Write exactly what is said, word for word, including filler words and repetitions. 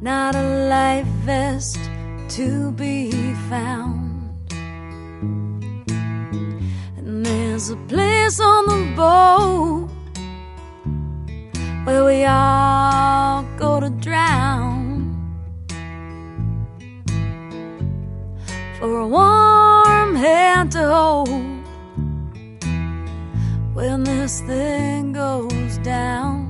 not a life vest to be found. And there's a place on the boat where we all go to drown, for a warm hand to hold when this thing goes down.